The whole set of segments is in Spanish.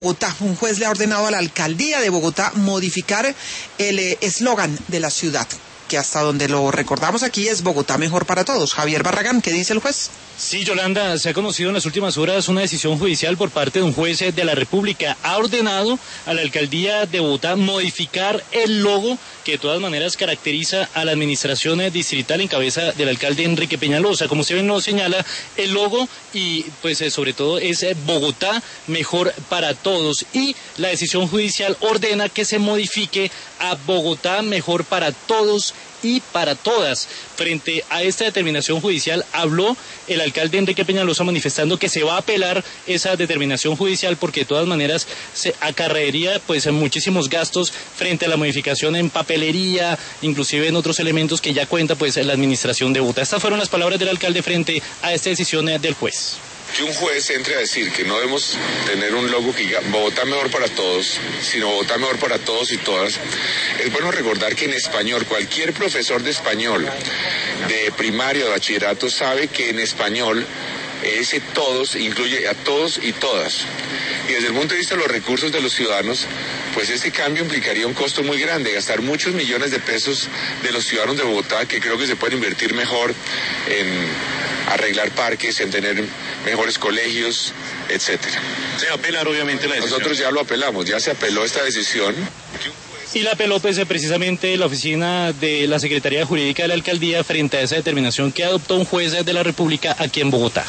Bogotá. Un juez le ha ordenado a la alcaldía de Bogotá modificar el eslogan de la ciudad, que hasta donde lo recordamos aquí es Bogotá mejor para todos. Javier Barragán, ¿qué dice el juez? Sí, Yolanda, se ha conocido en las últimas horas una decisión judicial por parte de un juez de la República. Ha ordenado a la alcaldía de Bogotá modificar el logo que de todas maneras caracteriza a la administración distrital en cabeza del alcalde Enrique Peñalosa. Como usted bien lo señala, el logo y pues sobre todo es Bogotá mejor para todos. Y la decisión judicial ordena que se modifique a Bogotá mejor para todos y para todas. Frente a esta determinación judicial habló el alcalde Enrique Peñalosa manifestando que se va a apelar esa determinación judicial porque de todas maneras se acarrearía pues muchísimos gastos frente a la modificación en papelería, inclusive en otros elementos que ya cuenta pues la administración de Bogotá. Estas fueron las palabras del alcalde frente a esta decisión del juez. Que un juez entre a decir que no debemos tener un logo que diga Bogotá mejor para todos, sino Bogotá mejor para todos y todas, es bueno recordar que en español, cualquier profesor de español, de primaria o de bachillerato, sabe que en español ese todos incluye a todos y todas. Y desde el punto de vista de los recursos de los ciudadanos, pues este cambio implicaría un costo muy grande, gastar muchos millones de pesos de los ciudadanos de Bogotá, que creo que se pueden invertir mejor en arreglar parques, en tener mejores colegios, etcétera. Se va a apelar obviamente la decisión. Nosotros ya lo apelamos, ya se apeló esta decisión. Y la apeló pues precisamente la oficina de la Secretaría Jurídica de la Alcaldía frente a esa determinación que adoptó un juez de la República aquí en Bogotá.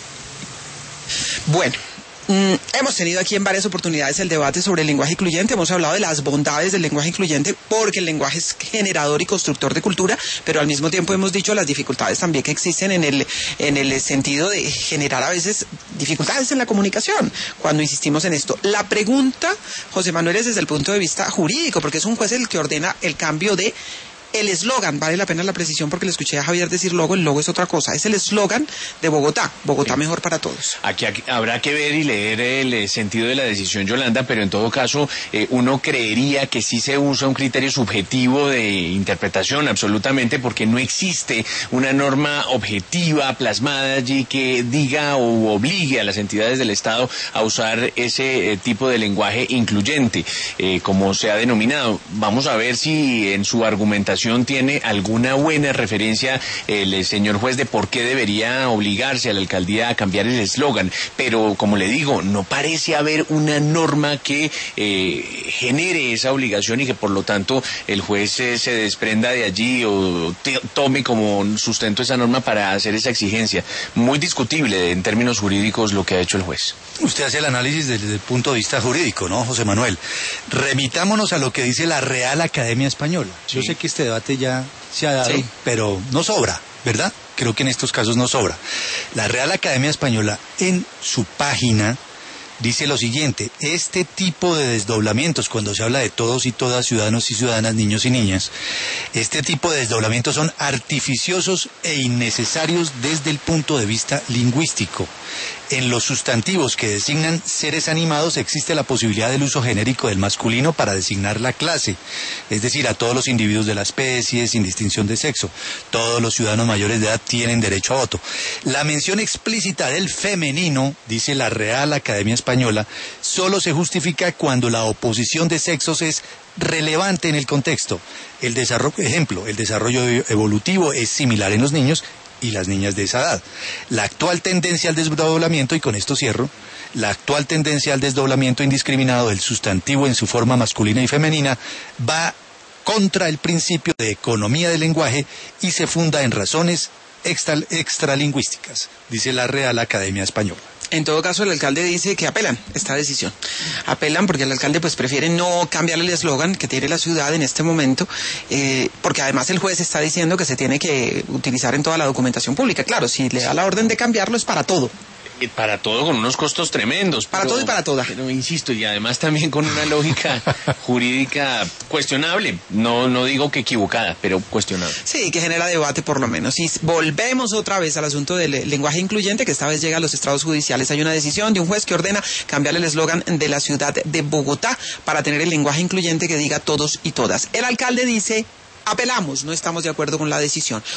Bueno. Hemos tenido aquí en varias oportunidades el debate sobre el lenguaje incluyente. Hemos hablado de las bondades del lenguaje incluyente porque el lenguaje es generador y constructor de cultura, pero al mismo tiempo hemos dicho las dificultades también que existen en el sentido de generar a veces dificultades en la comunicación cuando insistimos en esto. La pregunta, José Manuel, es desde el punto de vista jurídico, porque es un juez el que ordena el cambio de el eslogan. Vale la pena la precisión porque le escuché a Javier decir logo, el logo es otra cosa, es el eslogan de Bogotá, Bogotá mejor para todos. Aquí habrá que ver y leer el sentido de la decisión, Yolanda, pero en todo caso uno creería que sí se usa un criterio subjetivo de interpretación absolutamente, porque no existe una norma objetiva plasmada allí que diga o obligue a las entidades del Estado a usar ese tipo de lenguaje incluyente, como se ha denominado. Vamos a ver si en su argumentación tiene alguna buena referencia el señor juez de por qué debería obligarse a la alcaldía a cambiar el eslogan, pero como le digo, no parece haber una norma que genere esa obligación y que por lo tanto el juez se desprenda de allí o tome como sustento esa norma para hacer esa exigencia. Muy discutible en términos jurídicos lo que ha hecho el juez. Usted hace el análisis desde el punto de vista jurídico, ¿no, José Manuel? Remitámonos a lo que dice la Real Academia Española. Sí. Yo sé que este debate ya se ha dado, sí, pero no sobra, ¿verdad? Creo que en estos casos no sobra. La Real Academia Española en su página dice lo siguiente: este tipo de desdoblamientos, cuando se habla de todos y todas, ciudadanos y ciudadanas, niños y niñas, este tipo de desdoblamientos son artificiosos e innecesarios desde el punto de vista lingüístico. En los sustantivos que designan seres animados existe la posibilidad del uso genérico del masculino para designar la clase, es decir, a todos los individuos de la especie, sin distinción de sexo. Todos los ciudadanos mayores de edad tienen derecho a voto. La mención explícita del femenino, dice la Real Academia Española, solo se justifica cuando la oposición de sexos es relevante en el contexto. El desarrollo evolutivo es similar en los niños y las niñas de esa edad. La actual tendencia al desdoblamiento, y con esto cierro, la actual tendencia al desdoblamiento indiscriminado del sustantivo en su forma masculina y femenina va contra el principio de economía del lenguaje y se funda en razones extralingüísticas, dice la Real Academia Española. En todo caso, el alcalde dice que apelan esta decisión. Apelan porque el alcalde pues prefiere no cambiar el eslogan que tiene la ciudad en este momento, porque además el juez está diciendo que se tiene que utilizar en toda la documentación pública. Claro, si le da la orden de cambiarlo es para todo. Para todo, con unos costos tremendos. Para todo y para toda. Pero insisto, y además también con una lógica jurídica cuestionable. No digo que equivocada, pero cuestionable. Sí, que genera debate por lo menos. Y volvemos otra vez al asunto del lenguaje incluyente, que esta vez llega a los estrados judiciales. Hay una decisión de un juez que ordena cambiar el eslogan de la ciudad de Bogotá para tener el lenguaje incluyente que diga todos y todas. El alcalde dice: apelamos, no estamos de acuerdo con la decisión.